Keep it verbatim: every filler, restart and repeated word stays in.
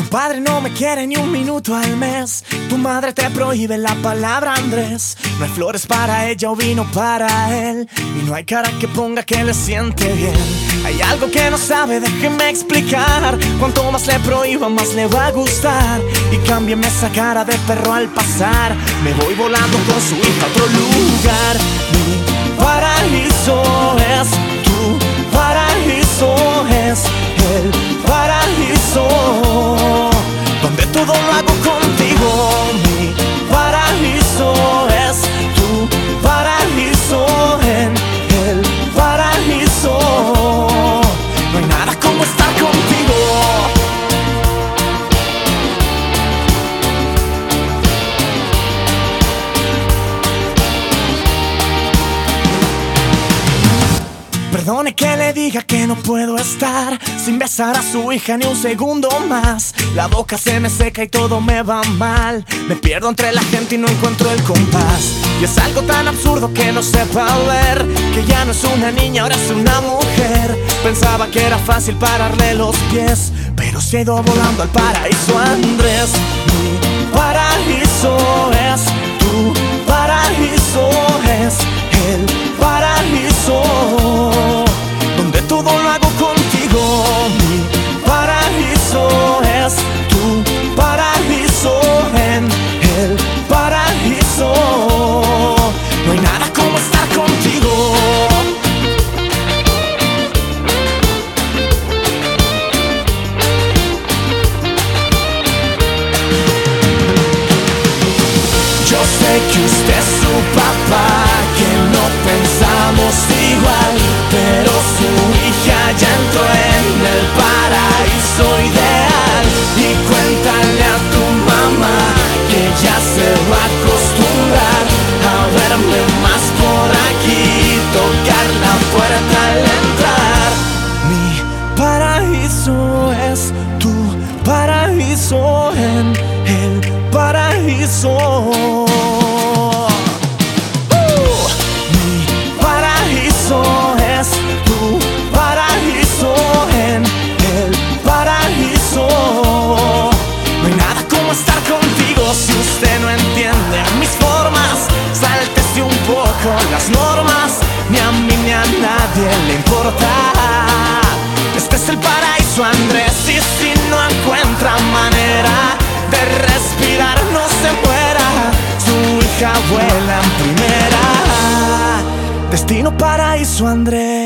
padre no me quiere ni un minuto al mes. Tu madre te prohíbe la palabra Andrés. No hay flores para ella o vino para él. Y no hay cara que ponga que le siente bien. Hay algo que no sabe, déjeme explicar. Cuanto más le prohíba, más le va a gustar. Y cámbiame esa cara de perro al pasar. Me voy volando con su hija a otro lugar. Mi paraíso es tu paraíso, es el paraíso donde todo lo hago contigo. Mi paraíso es tu paraíso, en el paraíso no hay nada como estar contigo. Perdone que le diga que no puedo estar sin besar a su hija ni un segundo más. La boca se me seca y todo me va mal. Me pierdo entre la gente y no encuentro el compás. Y es algo tan absurdo que no sepa ver que ya no es una niña, ahora es una mujer. Pensaba que era fácil pararle los pies, pero se ha ido volando al paraíso Andrés. Mi paraíso es tu paraíso, es el paraíso donde todo lo hago contigo. Mi paraíso es tu paraíso, en el paraíso no hay nada como estar contigo. Yo sé que usted es su papá, que no pensamos igual, pero su hija ya entró en el paraíso ideal. Y cuéntale a tu mamá que ya se va a acostumbrar a verme más por aquí, tocar la puerta al entrar. Mi paraíso es tu paraíso, en el paraíso. Es tu paraíso, en el paraíso no hay nada como estar contigo. Si usted no entiende mis formas, sáltese un poco las normas. Ni a mí ni a nadie le importa. Este es el paraíso Andrés, y si no encuentra manera de respirar, no se muera. Su hija vuela en primera. Destino paraíso Andrés.